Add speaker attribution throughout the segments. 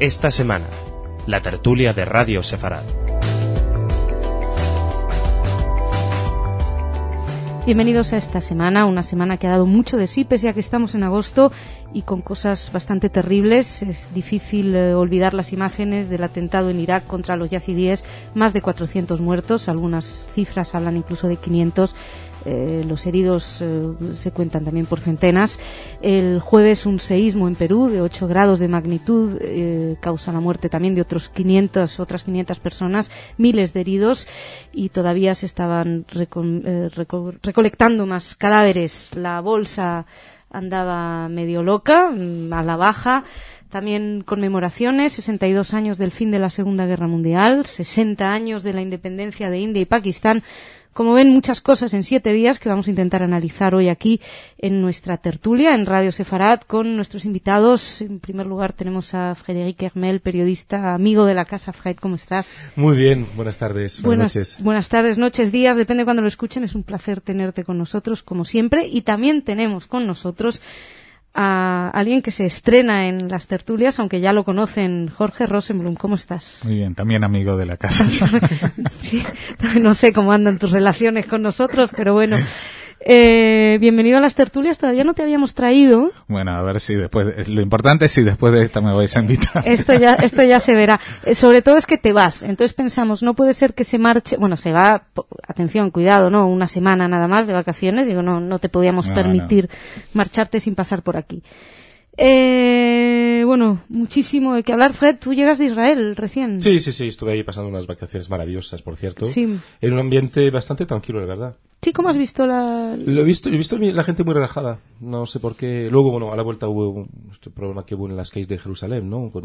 Speaker 1: Esta semana, la tertulia de Radio Sefarad.
Speaker 2: Bienvenidos a esta semana, una semana que ha dado mucho de sí, pese a que estamos en agosto y con cosas bastante terribles. Es difícil olvidar las imágenes del atentado en Irak contra los yazidíes, más de 400 muertos, algunas cifras hablan incluso de 500. Los heridos se cuentan también por centenas. El jueves un seísmo en Perú de 8 grados de magnitud causa la muerte también de otras 500 personas, miles de heridos, y todavía se estaban recolectando más cadáveres. La bolsa andaba medio loca, a la baja. También conmemoraciones, 62 años del fin de la Segunda Guerra Mundial, 60 años de la independencia de India y Pakistán. Como ven, muchas cosas en 7 días que vamos a intentar analizar hoy aquí en nuestra tertulia, en Radio Sefarad, con nuestros invitados. En primer lugar tenemos a Frédéric Hermel, periodista, amigo de la casa. Fred, ¿cómo estás?
Speaker 3: Muy bien, buenas tardes, buenas noches.
Speaker 2: Buenas tardes, noches, días, depende de cuando lo escuchen. Es un placer tenerte con nosotros, como siempre. Y también tenemos con nosotros a alguien que se estrena en las tertulias, aunque ya lo conocen, Jorge Rosenblum. ¿Cómo estás?
Speaker 4: Muy bien, también amigo de la casa.
Speaker 2: Sí, no sé cómo andan tus relaciones con nosotros, pero bueno. Bienvenido a las tertulias. Todavía no te habíamos traído.
Speaker 4: Bueno, a ver si después, lo importante es si después de esta me vais a invitar.
Speaker 2: Esto ya se verá. Sobre todo es que te vas. Entonces pensamos, no puede ser que se marche. Bueno, se va, atención, cuidado, ¿no? Una semana nada más de vacaciones. Digo, no te podíamos permitir marcharte sin pasar por aquí. Bueno, muchísimo de qué hablar. Fred, tú llegas de Israel recién.
Speaker 3: Sí, estuve ahí pasando unas vacaciones maravillosas, por cierto.
Speaker 2: Sí.
Speaker 3: En un ambiente bastante tranquilo, la verdad.
Speaker 2: Sí, ¿cómo has visto
Speaker 3: He visto la gente muy relajada. No sé por qué. Luego, bueno, a la vuelta hubo este problema que hubo en las calles de Jerusalén, ¿no? Con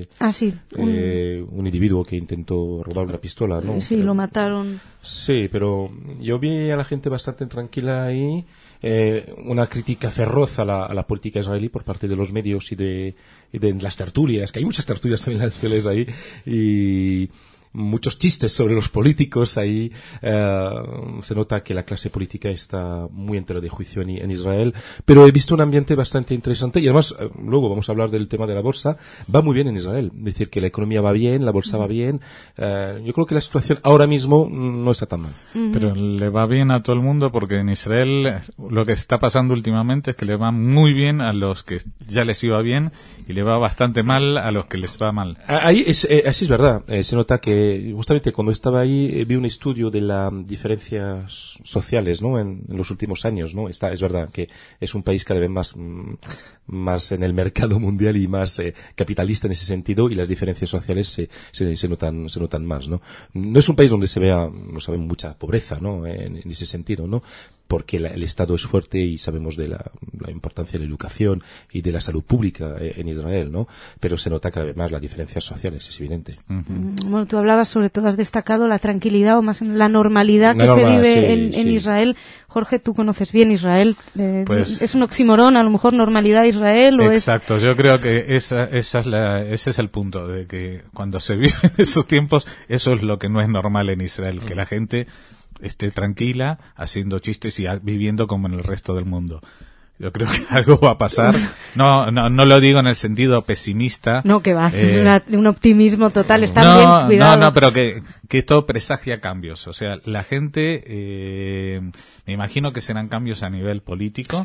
Speaker 3: un individuo que intentó robar una pistola, ¿no?
Speaker 2: Sí, lo mataron.
Speaker 3: Sí, pero yo vi a la gente bastante tranquila ahí. Una crítica feroz a la política israelí por parte de los medios y de las tertulias, que hay muchas tertulias también en las teles ahí, y muchos chistes sobre los políticos ahí. Se nota que la clase política está muy entera de juicio en Israel, pero he visto un ambiente bastante interesante y además, luego vamos a hablar del tema de la bolsa. Va muy bien en Israel, es decir, que la economía va bien, la bolsa va bien. Yo creo que la situación ahora mismo no está tan mal.
Speaker 4: Pero le va bien a todo el mundo, porque en Israel lo que está pasando últimamente es que le va muy bien a los que ya les iba bien y le va bastante mal a los que les va mal.
Speaker 3: Así es verdad. Se nota que justamente cuando estaba ahí vi un estudio de las diferencias sociales, ¿no? En los últimos años, ¿no? Es verdad que es un país cada vez más en el mercado mundial y más capitalista en ese sentido, y las diferencias sociales se notan más, ¿no? No es un país donde se vea mucha pobreza, ¿no? En ese sentido, ¿no? Porque el Estado es fuerte y sabemos de la importancia de la educación y de la salud pública en Israel, ¿no? Pero se nota cada vez más las diferencias sociales, es evidente.
Speaker 2: Bueno, tú hablabas, sobre todo has destacado la tranquilidad o más la normalidad que se vive en Israel. Jorge, tú conoces bien Israel.
Speaker 4: Pues,
Speaker 2: ¿es un oxímoron, a lo mejor, normalidad Israel?
Speaker 4: Exacto, yo creo que ese es el punto, de que cuando se vive en esos tiempos, eso es lo que no es normal en Israel, que la gente esté tranquila, haciendo chistes y viviendo como en el resto del mundo. Yo creo que algo va a pasar. No lo digo en el sentido pesimista.
Speaker 2: No, que va, es un optimismo total. Está bien, cuidado.
Speaker 4: No, pero que esto presagia cambios. O sea, la gente, me imagino que serán cambios a nivel político.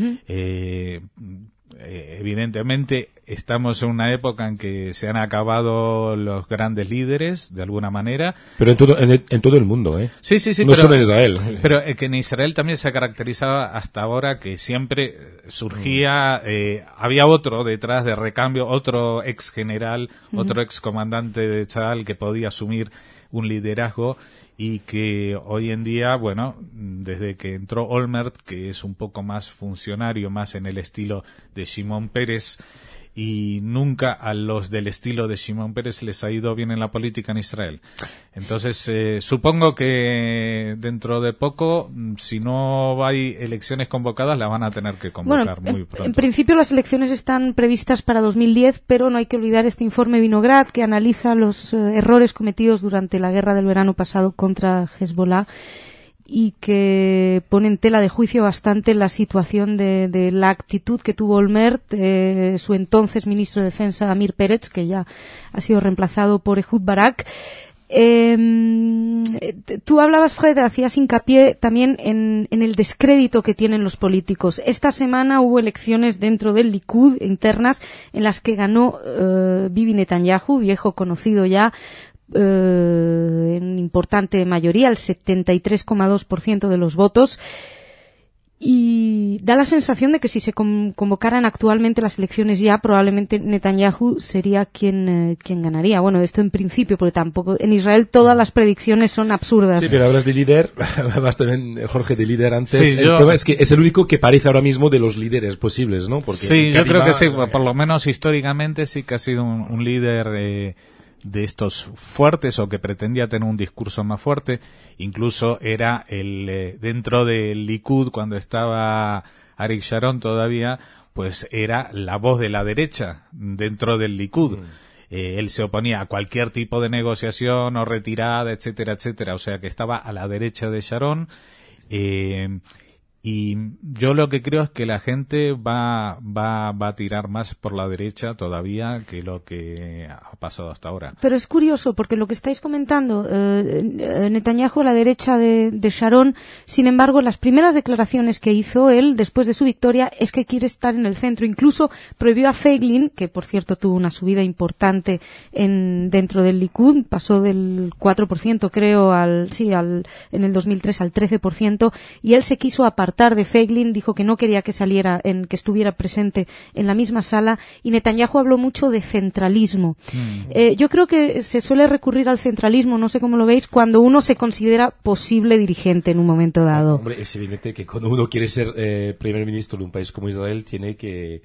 Speaker 4: Evidentemente estamos en una época en que se han acabado los grandes líderes de alguna manera,
Speaker 3: pero en todo el mundo,
Speaker 4: sí,
Speaker 3: no
Speaker 4: pero,
Speaker 3: solo en Israel,
Speaker 4: pero que en Israel también se caracterizaba hasta ahora que siempre surgía, había otro detrás de recambio, otro ex general, otro ex comandante de Tzal que podía asumir un liderazgo, y que hoy en día, bueno, desde que entró Olmert, que es un poco más funcionario, más en el estilo de Shimon Peres, y nunca a los del estilo de Shimon Peres les ha ido bien en la política en Israel. Entonces, supongo que dentro de poco, si no hay elecciones convocadas, las van a tener que convocar muy pronto.
Speaker 2: En principio las elecciones están previstas para 2010, pero no hay que olvidar este informe Vinograd, que analiza los errores cometidos durante la guerra del verano pasado contra Hezbollah y que pone en tela de juicio bastante la situación de la actitud que tuvo Olmert, su entonces ministro de Defensa Amir Peretz, que ya ha sido reemplazado por Ehud Barak. Tú hablabas, Fred, hacías hincapié también en el descrédito que tienen los políticos. Esta semana hubo elecciones dentro del Likud internas en las que ganó Bibi Netanyahu, viejo conocido ya, en importante mayoría, el 73,2% de los votos. Y da la sensación de que si se convocaran actualmente las elecciones ya, probablemente Netanyahu sería quien ganaría. Bueno, esto en principio, porque tampoco en Israel todas las predicciones son absurdas.
Speaker 3: Sí, pero hablas de líder, hablas también, Jorge, de líder antes.
Speaker 4: Sí,
Speaker 3: el tema es que es el único que parece ahora mismo de los líderes posibles, ¿no? Porque
Speaker 4: sí, yo creo que sí, por lo menos históricamente sí que ha sido un líder de estos fuertes, o que pretendía tener un discurso más fuerte. Incluso era dentro del Likud, cuando estaba Arik Sharon todavía, pues era la voz de la derecha dentro del Likud. Él se oponía a cualquier tipo de negociación o retirada, etcétera, etcétera. O sea que estaba a la derecha de Sharon. Y yo lo que creo es que la gente va a tirar más por la derecha todavía que lo que ha pasado hasta ahora.
Speaker 2: Pero es curioso, porque lo que estáis comentando, Netanyahu a la derecha de Sharon, sin embargo, las primeras declaraciones que hizo él después de su victoria es que quiere estar en el centro. Incluso prohibió a Feiglin, que por cierto tuvo una subida importante dentro del Likud, pasó del 4% creo en el 2003 al 13%, y él se quiso apartar de Feiglin, dijo que no quería que que estuviera presente en la misma sala, y Netanyahu habló mucho de centralismo. Yo creo que se suele recurrir al centralismo, no sé cómo lo veis, cuando uno se considera posible dirigente en un momento dado.
Speaker 3: Hombre, es evidente que cuando uno quiere ser primer ministro de un país como Israel, tiene que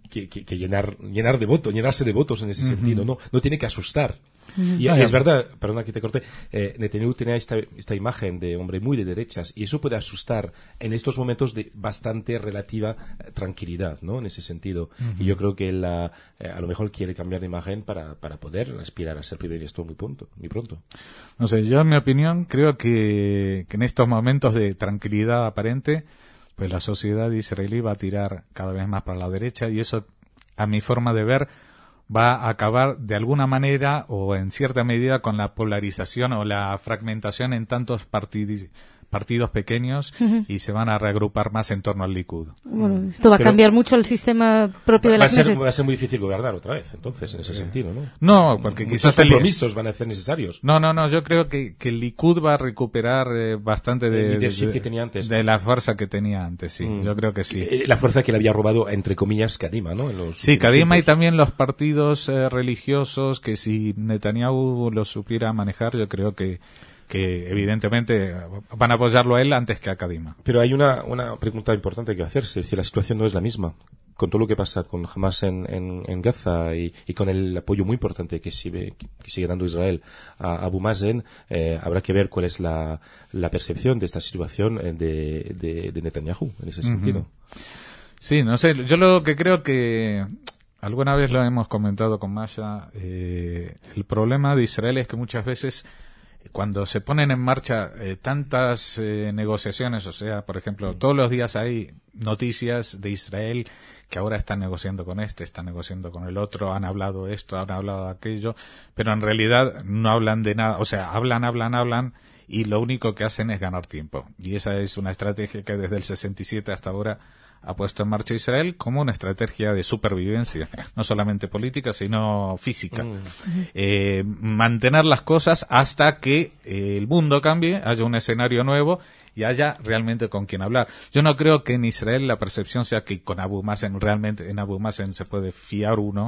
Speaker 3: llenarse de votos en ese sentido, no tiene que asustar. Y es verdad, perdona que te corté, Netanyahu tenía esta imagen de hombre muy de derechas, y eso puede asustar en estos momentos de bastante relativa tranquilidad, ¿no? En ese sentido. Y yo creo que él a lo mejor quiere cambiar de imagen para poder aspirar a ser primer ministro muy pronto.
Speaker 4: No sé, yo en mi opinión creo que en estos momentos de tranquilidad aparente, pues la sociedad israelí va a tirar cada vez más para la derecha, y eso, a mi forma de ver, va a acabar de alguna manera o en cierta medida con la polarización o la fragmentación en tantos partidos pequeños, y se van a reagrupar más en torno al Likud.
Speaker 2: Bueno, esto va a cambiar mucho el sistema propio de la Knesset.
Speaker 3: Va a ser muy difícil gobernar otra vez, entonces, en ese sentido, ¿no?
Speaker 4: No, porque quizás
Speaker 3: compromisos van a ser necesarios.
Speaker 4: No, yo creo que el Likud va a recuperar bastante
Speaker 3: que tenía antes,
Speaker 4: de la fuerza que tenía antes, sí. Yo creo que sí.
Speaker 3: La fuerza que le había robado, entre comillas, Kadima, ¿no?
Speaker 4: Sí, Kadima, y también los partidos religiosos, que si Netanyahu los supiera manejar, yo creo que evidentemente van a apoyarlo a él antes que a Kadima.
Speaker 3: Pero hay una pregunta importante que hacerse, es decir, la situación no es la misma. Con todo lo que pasa con Hamas en Gaza y con el apoyo muy importante que sigue dando Israel a Abu Mazen, habrá que ver cuál es la percepción de esta situación de Netanyahu en ese sentido.
Speaker 4: Sí, no sé, yo lo que creo que alguna vez lo hemos comentado con Masha, el problema de Israel es que muchas veces cuando se ponen en marcha tantas negociaciones, o sea, por ejemplo, todos los días hay noticias de Israel que ahora están negociando con están negociando con el otro, han hablado esto, han hablado aquello, pero en realidad no hablan de nada, o sea, hablan, y lo único que hacen es ganar tiempo. Y esa es una estrategia que desde el 67 hasta ahora ha puesto en marcha Israel como una estrategia de supervivencia, no solamente política, sino física. Mantener las cosas hasta que el mundo cambie, haya un escenario nuevo y haya realmente con quien hablar. Yo no creo que en Israel la percepción sea que con Abu Mazen, realmente en Abu Mazen se puede fiar uno.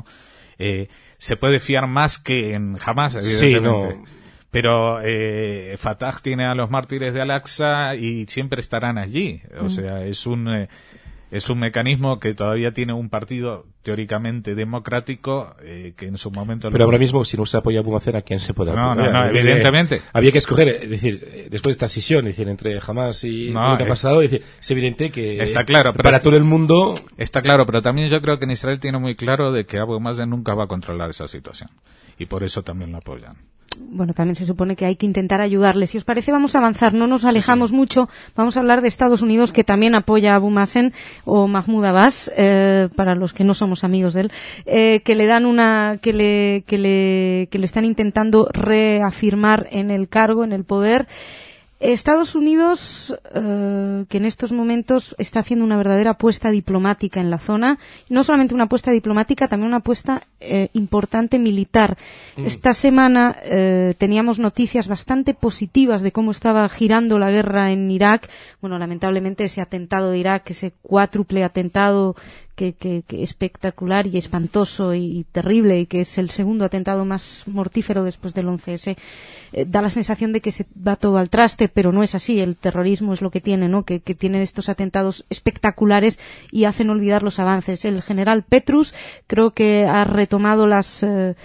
Speaker 4: Se puede fiar más que en Hamas, evidentemente. Sí, no. Pero Fatah tiene a los mártires de Al-Aqsa y siempre estarán allí. O sea, es un mecanismo que todavía tiene un partido teóricamente democrático que en su momento...
Speaker 3: Pero ahora mismo, si no se apoya a Abu Mazen, ¿a quién se puede apoyar?
Speaker 4: No, evidentemente.
Speaker 3: Había que escoger, es decir, después de esta sesión, es decir, entre Hamas y lo que ha pasado, es decir, es evidente que
Speaker 4: está claro, pero
Speaker 3: para todo el mundo...
Speaker 4: Está claro, pero también yo creo que en Israel tiene muy claro de que Abu Mazen nunca va a controlar esa situación. Y por eso también lo apoyan.
Speaker 2: bueno, también se supone que hay que intentar ayudarles. Si os parece, vamos a avanzar, no nos alejamos mucho. Vamos a hablar de Estados Unidos, que también apoya a Abu Mazen o Mahmoud Abbas, para los que no somos amigos de él, que le dan que le están intentando reafirmar en el cargo, en el poder. Estados Unidos, que en estos momentos está haciendo una verdadera apuesta diplomática en la zona, y no solamente una apuesta diplomática, también una apuesta importante militar. Esta semana teníamos noticias bastante positivas de cómo estaba girando la guerra en Irak. Bueno, lamentablemente ese atentado de Irak, ese cuádruple atentado que espectacular y espantoso y terrible, y que es el segundo atentado más mortífero después del 11S, da la sensación de que se va todo al traste, pero no es así. El terrorismo es lo que tiene, ¿no? Que tienen estos atentados espectaculares y hacen olvidar los avances. El general Petrus creo que ha retomado las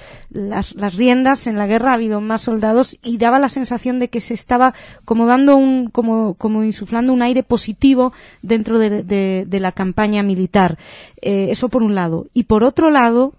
Speaker 2: riendas en la guerra, ha habido más soldados y daba la sensación de que se estaba como dando como insuflando un aire positivo dentro de la campaña militar. Eso por un lado. Y por otro lado,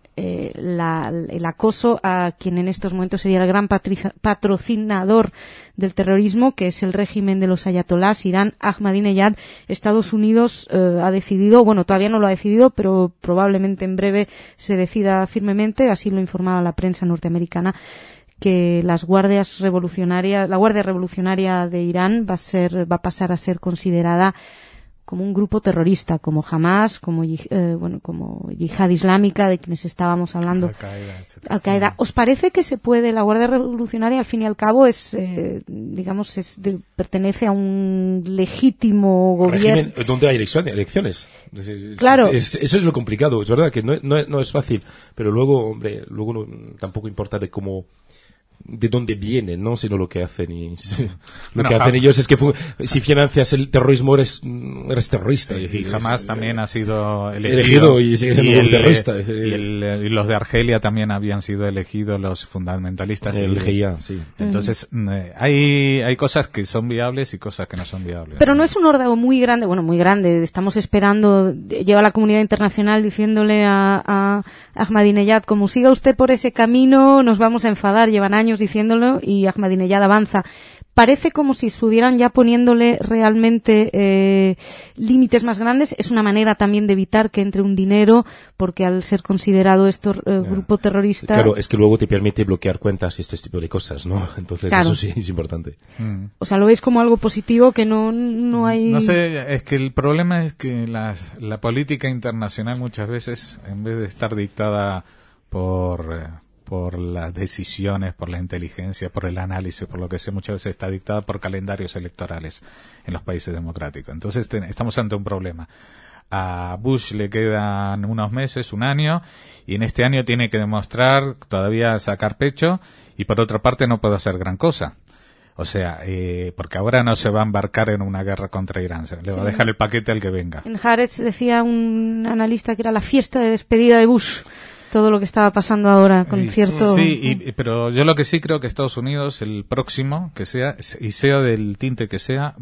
Speaker 2: el acoso a quien en estos momentos sería el gran patrocinador del terrorismo, que es el régimen de los ayatolás, Irán, Ahmadinejad. Estados Unidos ha decidido, bueno, todavía no lo ha decidido, pero probablemente en breve se decida firmemente, así lo informaba la prensa norteamericana, que la Guardia Revolucionaria de Irán va a pasar a ser considerada como un grupo terrorista, como Hamas, como Yihad Islámica, de quienes estábamos hablando, Al-Qaeda. ¿Os parece que se puede? La Guardia Revolucionaria, al fin y al cabo, pertenece a un legítimo gobierno.
Speaker 3: Régimen donde hay elecciones.
Speaker 2: Claro.
Speaker 3: Eso es lo complicado. Es verdad que no es fácil, pero luego tampoco importa de dónde vienen, ¿no? Sino lo que hacen hacen ellos es que si financias el terrorismo eres terrorista.
Speaker 4: Sí, y jamás también ha sido
Speaker 3: elegido y sigue siendo un terrorista.
Speaker 4: Y los de Argelia también habían sido elegidos, los fundamentalistas.
Speaker 3: El GIA, sí.
Speaker 4: Entonces, hay cosas que son viables y cosas que no son viables.
Speaker 2: Pero no es un órdago muy grande, muy grande. Estamos esperando, lleva la comunidad internacional diciéndole a Ahmadinejad, como siga usted por ese camino, nos vamos a enfadar. Llevan años diciéndolo y Ahmadinejad avanza. Parece como si estuvieran ya poniéndole realmente límites más grandes. Es una manera también de evitar que entre un dinero, porque al ser considerado grupo terrorista...
Speaker 3: Claro, es que luego te permite bloquear cuentas y este tipo de cosas, ¿no? Entonces claro, eso sí es importante.
Speaker 2: O sea, lo veis como algo positivo, que no hay...
Speaker 4: No sé, es que el problema es que la política internacional muchas veces, en vez de estar dictada por las decisiones, por la inteligencia, por el análisis, por lo que sé, muchas veces está dictada por calendarios electorales en los países democráticos. Entonces estamos ante un problema. A Bush le quedan unos meses, un año, y en este año tiene que demostrar, todavía sacar pecho, y por otra parte no puede hacer gran cosa. O sea, porque ahora no se va a embarcar en una guerra contra Irán, le va a dejar el paquete al que venga.
Speaker 2: En Haaretz decía un analista que era la fiesta de despedida de Bush, todo lo que estaba pasando ahora con cierto...
Speaker 4: Sí, pero yo lo que sí creo que Estados Unidos, el próximo que sea, y sea del tinte que sea,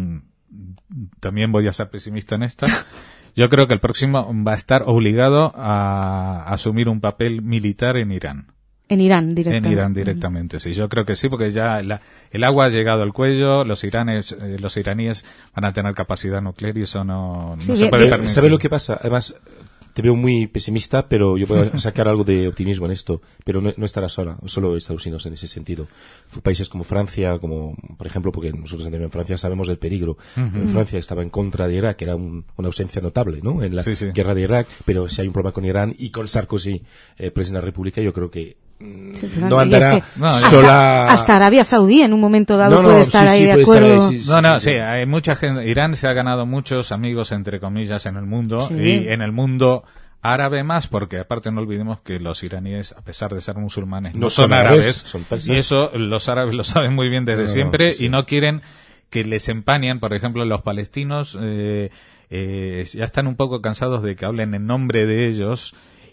Speaker 4: también voy a ser pesimista en esto, yo creo que el próximo va a estar obligado a asumir un papel militar en Irán.
Speaker 2: En Irán directamente.
Speaker 4: En Irán directamente, sí. Yo creo que sí, porque ya el agua ha llegado al cuello, los iraníes van a tener capacidad nuclear y eso no se puede permitir.
Speaker 3: ¿Sabe lo que pasa? Además, te veo muy pesimista, pero yo puedo sacar algo de optimismo en esto, pero no estará solo Estados Unidos en ese sentido. Países como Francia, como por ejemplo, porque nosotros en Francia sabemos del peligro. Francia estaba en contra de Irak, era una ausencia notable, ¿no? En la guerra de Irak, pero si hay un problema con Irán y con Sarkozy, presidente de la República, yo creo que no andará sola.
Speaker 2: Hasta Arabia Saudí en un momento dado puede estar ahí de acuerdo.
Speaker 4: Hay mucha gente. Irán se ha ganado muchos amigos, entre comillas, en el mundo, y en el mundo árabe más, porque aparte no olvidemos que los iraníes, a pesar de ser musulmanes, no son árabes,
Speaker 3: son persas.
Speaker 4: Y eso los árabes lo saben muy bien desde siempre, y no quieren que les empañen. Por ejemplo, los palestinos ya están un poco cansados de que hablen en nombre de ellos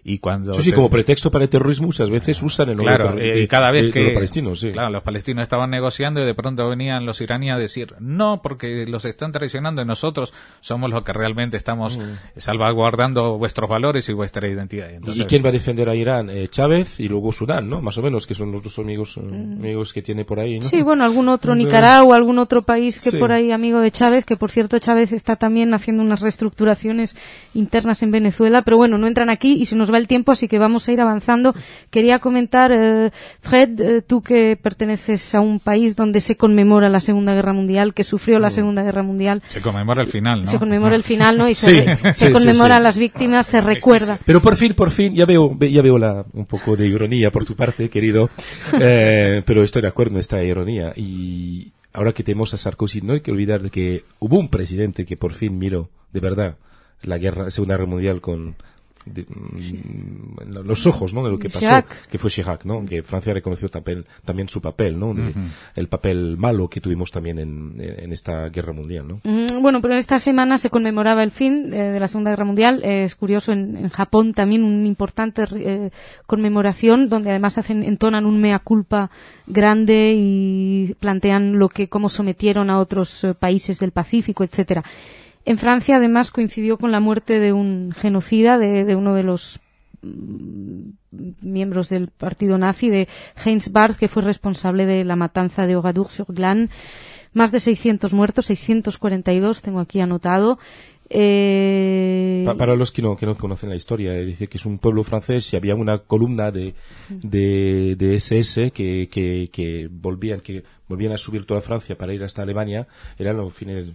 Speaker 4: y cuando
Speaker 3: sí, como pretexto para el terrorismo muchas veces usan el nombre
Speaker 4: y cada vez que
Speaker 3: los palestinos, sí.
Speaker 4: Claro, los palestinos estaban negociando y de pronto venían los iraníes a decir no, porque los están traicionando y nosotros somos los que realmente estamos salvaguardando vuestros valores y vuestra identidad. Entonces,
Speaker 3: ¿y quién va a defender a Irán? Chávez y luego Sudán, ¿no? Más o menos, que son los dos amigos que tiene por ahí, ¿no?
Speaker 2: Sí, bueno, algún otro Nicaragua, algún otro país que por ahí amigo de Chávez, que por cierto Chávez está también haciendo unas reestructuraciones internas en Venezuela, pero bueno, no entran aquí y se nos va el tiempo, así que vamos a ir avanzando. Quería comentar, Fred, tú que perteneces a un país donde se conmemora la Segunda Guerra Mundial, que sufrió la Segunda Guerra Mundial.
Speaker 4: Se conmemora el final, ¿no?
Speaker 2: Se conmemora el final, ¿no? Y se conmemora a las víctimas, se recuerda.
Speaker 3: Pero por fin, ya veo un poco de ironía por tu parte, querido, pero estoy de acuerdo en esta ironía. Y ahora que tenemos a Sarkozy, no hay que olvidar de que hubo un presidente que por fin miró, de verdad, la Segunda Guerra Mundial con los ojos, ¿no? De lo que pasó,
Speaker 2: Chirac.
Speaker 3: que fue Chirac, ¿no? Que Francia reconoció también su papel, ¿no? El papel malo que tuvimos también en esta guerra mundial, ¿no?
Speaker 2: Bueno, pero esta semana se conmemoraba el fin de la Segunda Guerra Mundial. Es curioso, en Japón también una importante conmemoración, donde además entonan un mea culpa grande y plantean cómo sometieron a otros países del Pacífico, etcétera. En Francia, además, coincidió con la muerte de un genocida, de uno de los miembros del partido nazi, de Heinz Barth, que fue responsable de la matanza de Oradour-sur-Glane. Más de 600 muertos, 642 tengo aquí anotado.
Speaker 3: Para los que no conocen la historia, dice que es un pueblo francés y había una columna de SS que volvían a subir toda Francia para ir hasta Alemania. Eran los final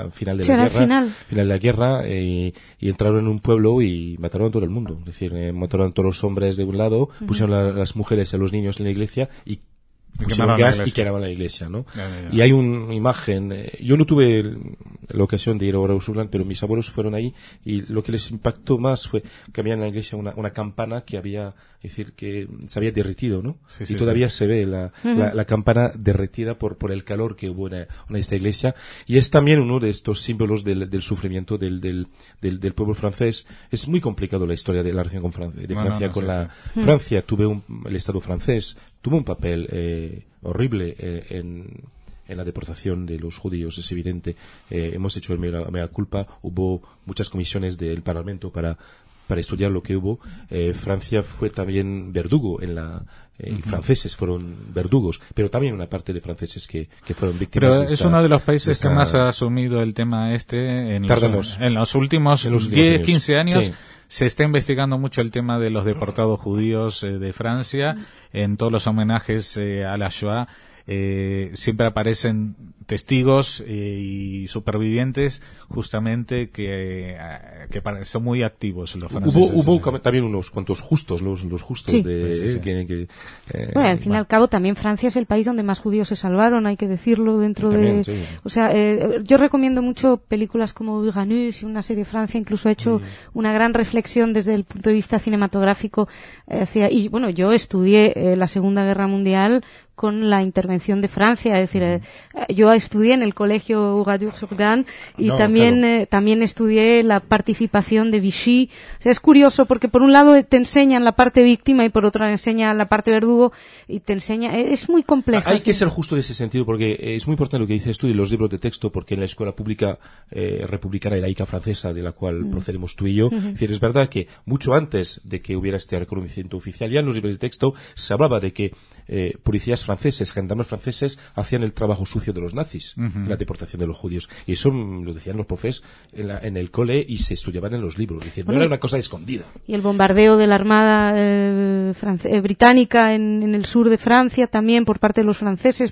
Speaker 3: de la guerra, y entraron en un pueblo y mataron a todo el mundo. Es decir, mataron a todos los hombres de un lado, pusieron a las mujeres y a los niños en la iglesia y pusieron gas y quemaban la iglesia, ¿no? Y hay una imagen, yo no tuve la ocasión de ir a Oradour-sur-Glane, pero mis abuelos fueron ahí y lo que les impactó más fue que había en la iglesia una campana que que se había derretido, ¿no? Y todavía se ve la campana derretida por el calor que hubo en esta iglesia, y es también uno de estos símbolos del sufrimiento del pueblo francés. Es muy complicado la historia de la relación con Francia, Francia el Estado francés tuvo un papel horrible en la deportación de los judíos, es evidente. Hemos hecho el mea culpa, hubo muchas comisiones del Parlamento para estudiar lo que hubo. Francia fue también verdugo y franceses fueron verdugos, pero también una parte de franceses que fueron víctimas.
Speaker 4: Pero es uno de los países que más ha asumido el tema en los últimos 10-15 años. Sí. Se está investigando mucho el tema de los deportados judíos de Francia. En todos los homenajes a la Shoah siempre aparecen testigos y supervivientes justamente que son muy activos los franceses.
Speaker 3: Hubo también unos cuantos justos, los justos
Speaker 2: bueno, al fin y al cabo también Francia es el país donde más judíos se salvaron, hay que decirlo, o sea, yo recomiendo mucho películas como Uranus y una serie Francia, incluso ha hecho una gran reflexión desde el punto de vista cinematográfico y bueno, yo estudié la Segunda Guerra Mundial con la intervención de Francia, es decir, yo estudié en el colegio Oradour-sur-Glane y también estudié la participación de Vichy. O sea, es curioso porque por un lado te enseñan la parte víctima y por otro te enseñan la parte verdugo y te enseña, es muy complejo.
Speaker 3: Hay que ser justo en ese sentido porque es muy importante lo que dices tú de los libros de texto, porque en la escuela pública republicana y laica francesa de la cual procedemos tú y yo, es decir, es verdad que mucho antes de que hubiera este reconocimiento oficial, ya en los libros de texto se hablaba de que policías franceses, gendarmes franceses hacían el trabajo sucio de los nazis, la deportación de los judíos, y eso lo decían los profes en el cole y se estudiaban en los libros, es decir, no era una cosa escondida.
Speaker 2: Y el bombardeo de la armada británica en el sur de Francia también por parte de los franceses,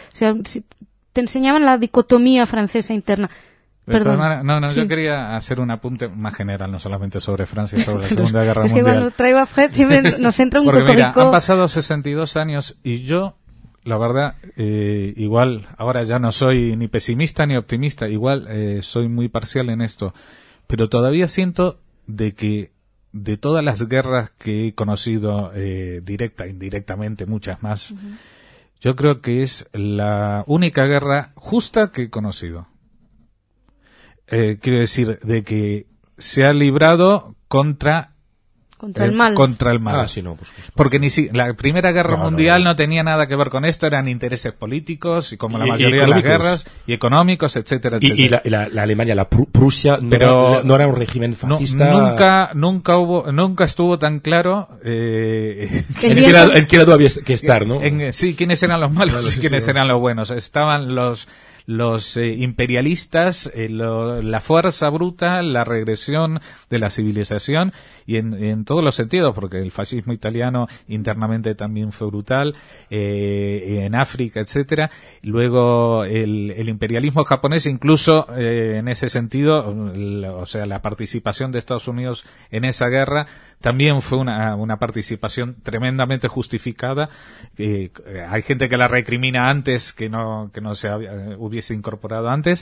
Speaker 2: te enseñaban la dicotomía francesa interna. Perdón.
Speaker 4: Yo quería hacer un apunte más general, no solamente sobre Francia y sobre la Segunda Guerra Mundial.
Speaker 2: Es que cuando traigo a Fred siempre nos entra un
Speaker 4: Porque mira, han pasado 62 años y yo, la verdad, igual ahora ya no soy ni pesimista ni optimista, igual soy muy parcial en esto, pero todavía siento de que de todas las guerras que he conocido directa e indirectamente, muchas más, yo creo que es la única guerra justa que he conocido. Quiero decir, de que se ha librado contra
Speaker 2: Contra el mal.
Speaker 4: Contra el mal.
Speaker 3: Sí, no, por supuesto.
Speaker 4: Porque la Primera Guerra Mundial no tenía nada que ver con esto, eran intereses políticos y como la mayoría de las guerras, y económicos, etcétera, etcétera.
Speaker 3: Y la Alemania, la Prusia, no era un régimen fascista.
Speaker 4: Nunca estuvo tan claro
Speaker 3: en qué lado había que estar, ¿no?
Speaker 4: Sí, quiénes eran los malos y quiénes eran los buenos. Estaban los imperialistas, la fuerza bruta, la regresión de la civilización y en todos los sentidos, porque el fascismo italiano internamente también fue brutal, en África, etcétera. Luego el imperialismo japonés, incluso en ese sentido, o sea, la participación de Estados Unidos en esa guerra también fue una participación tremendamente justificada. Hay gente que la recrimina antes, que no se hubiese incorporado antes.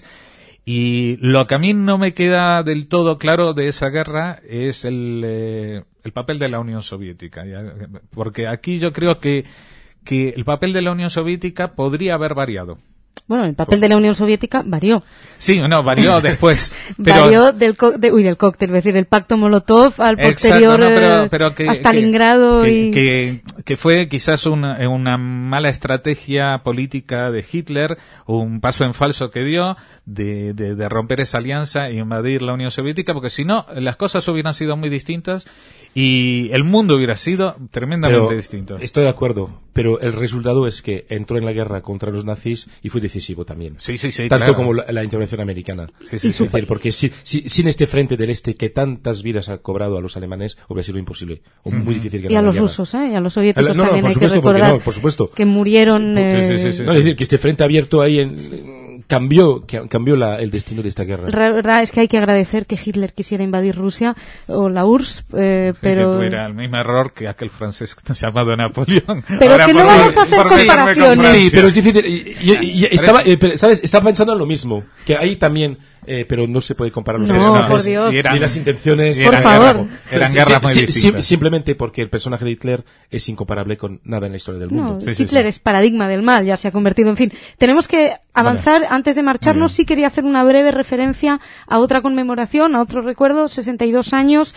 Speaker 4: Y lo que a mí no me queda del todo claro de esa guerra es el papel de la Unión Soviética, porque aquí yo creo que el papel de la Unión Soviética podría haber variado.
Speaker 2: Bueno, el papel de la Unión Soviética varió.
Speaker 4: Sí, varió después. Pero...
Speaker 2: varió del cóctel, es decir, del pacto Molotov al posterior a Stalingrado.
Speaker 4: Que fue quizás una mala estrategia política de Hitler, un paso en falso que dio de romper esa alianza e invadir la Unión Soviética, porque si no, las cosas hubieran sido muy distintas y el mundo hubiera sido tremendamente distinto.
Speaker 3: Estoy de acuerdo, pero el resultado es que entró en la guerra contra los nazis y fue decisivo también.
Speaker 4: Sí,
Speaker 3: tanto
Speaker 4: claro.
Speaker 3: como la intervención americana.
Speaker 4: Sí,
Speaker 3: es decir, porque sin este frente del este que tantas vidas ha cobrado a los alemanes, hubiera sido imposible o muy difícil ganar.
Speaker 2: Y a los
Speaker 3: la guerra.
Speaker 2: Rusos, y a los soviéticos también hay que
Speaker 3: recordar
Speaker 2: por supuesto. Que murieron.
Speaker 3: Es decir, que este frente abierto ahí cambió el destino de esta guerra.
Speaker 2: La verdad es que hay que agradecer que Hitler quisiera invadir Rusia o la URSS, pero
Speaker 4: que tuviera el mismo error que aquel francés llamado Napoleón.
Speaker 2: Pero ahora, que no vamos a hacer comparaciones.
Speaker 3: Sí, pero es difícil. Estaba pensando en lo mismo, que ahí también, pero no se puede comparar los personajes.
Speaker 2: Por Dios.
Speaker 3: Y las intenciones.
Speaker 2: Por favor.
Speaker 4: Eran guerras muy distintas.
Speaker 3: Simplemente porque el personaje de Hitler es incomparable con nada en la historia del mundo.
Speaker 2: Hitler es paradigma del mal, ya se ha convertido. En fin, tenemos que avanzar. Antes de marcharnos, sí quería hacer una breve referencia a otra conmemoración, a otro recuerdo, 62 años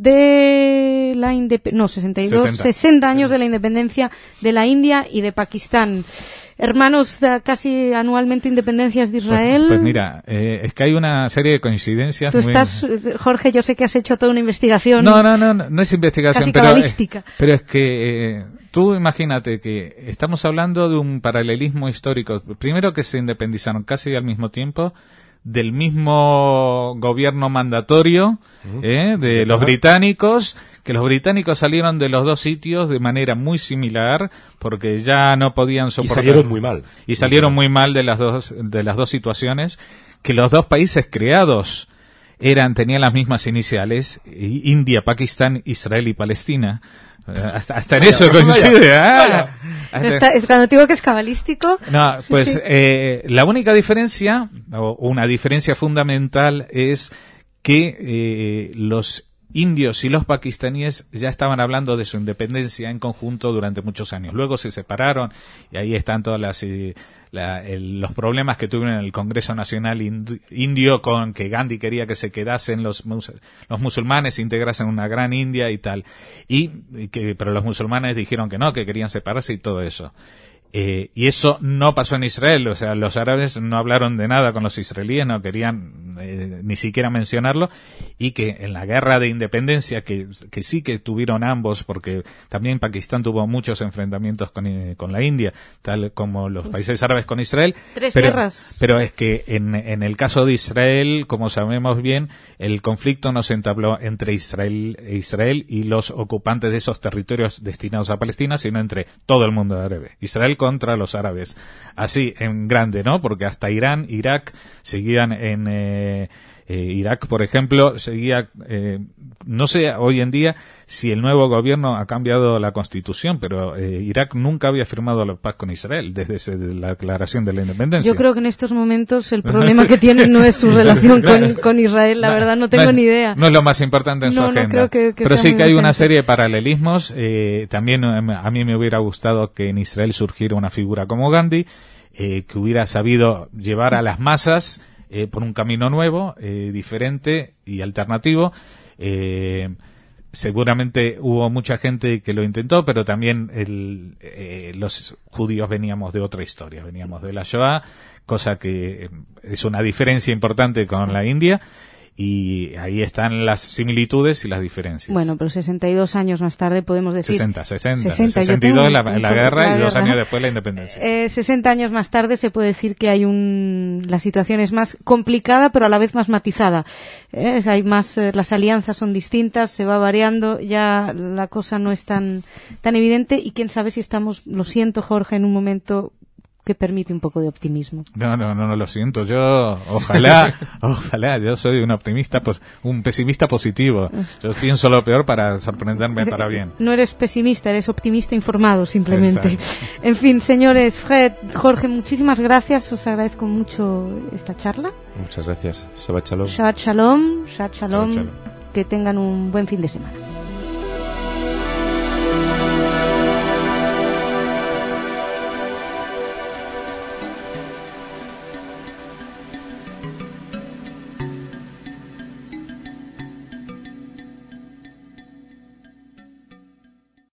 Speaker 2: de la 60 años de la independencia de la India y de Pakistán. Hermanos, casi anualmente independencias de Israel.
Speaker 4: Pues mira, es que hay una serie de coincidencias.
Speaker 2: Jorge, yo sé que has hecho toda una investigación.
Speaker 4: No es investigación,
Speaker 2: casi cabalística.
Speaker 4: Pero es que tú imagínate que estamos hablando de un paralelismo histórico. Primero que se independizaron casi al mismo tiempo del mismo gobierno mandatorio de los británicos, que los británicos salieron de los dos sitios de manera muy similar porque ya no podían soportar.
Speaker 3: Y salieron muy mal.
Speaker 4: Y salieron muy mal de las dos situaciones, que los dos países creados tenían las mismas iniciales: India, Pakistán, Israel y Palestina. Hasta en eso coincide.
Speaker 2: Cuando digo que es cabalístico.
Speaker 4: No, pues la única diferencia, o una diferencia fundamental, es que los indios y los pakistaníes ya estaban hablando de su independencia en conjunto durante muchos años. Luego se separaron y ahí están todas los problemas que tuvieron en el Congreso Nacional Indio, con que Gandhi quería que se quedasen los musulmanes, se integrasen en una gran India y tal. Pero los musulmanes dijeron que no, que querían separarse y todo eso. Y eso no pasó en Israel, o sea, los árabes no hablaron de nada con los israelíes, no querían ni siquiera mencionarlo, y que en la guerra de independencia, que sí que tuvieron ambos, porque también Pakistán tuvo muchos enfrentamientos con la India, tal como los países árabes con Israel.
Speaker 2: Tres guerras.
Speaker 4: Pero es que en el caso de Israel, como sabemos bien, el conflicto no se entabló entre Israel y los ocupantes de esos territorios destinados a Palestina, sino entre todo el mundo árabe. Israel contra los árabes, así en grande, ¿no? Porque hasta Irán, Irak seguían en Irak, por ejemplo, seguía, no sé hoy en día si el nuevo gobierno ha cambiado la constitución, pero Irak nunca había firmado la paz con Israel desde la declaración de la independencia.
Speaker 2: Yo creo que en estos momentos el problema que tienen no es su relación con Israel, la verdad no tengo ni idea.
Speaker 4: No es lo más importante en su agenda. Pero sí que hay una serie de paralelismos. También a mí me hubiera gustado que en Israel surgiera una figura como Gandhi, que hubiera sabido llevar a las masas por un camino nuevo, diferente y alternativo. seguramente hubo mucha gente que lo intentó, pero también los judíos veníamos de otra historia, veníamos de la Shoah, cosa que es una diferencia importante con la India. Y ahí están las similitudes y las diferencias.
Speaker 2: Bueno, pero 62 años más tarde podemos decir...
Speaker 4: 62 la guerra y 2 años después la independencia.
Speaker 2: 60 años más tarde se puede decir que hay la situación es más complicada, pero a la vez más matizada. Hay más, las alianzas son distintas, se va variando, ya la cosa no es tan evidente y quién sabe si estamos, lo siento Jorge, en un momento que permite un poco de optimismo.
Speaker 4: No, lo siento. Yo, ojalá, yo soy un optimista, un pesimista positivo. Yo pienso lo peor para sorprenderme para bien.
Speaker 2: No eres pesimista, eres optimista informado, simplemente.
Speaker 4: Exacto.
Speaker 2: En fin, señores, Fred, Jorge, muchísimas gracias. Os agradezco mucho esta charla.
Speaker 3: Muchas gracias. Shabbat Shalom.
Speaker 2: Shabbat Shalom.
Speaker 4: Shabbat Shalom.
Speaker 2: Que tengan un buen fin de semana.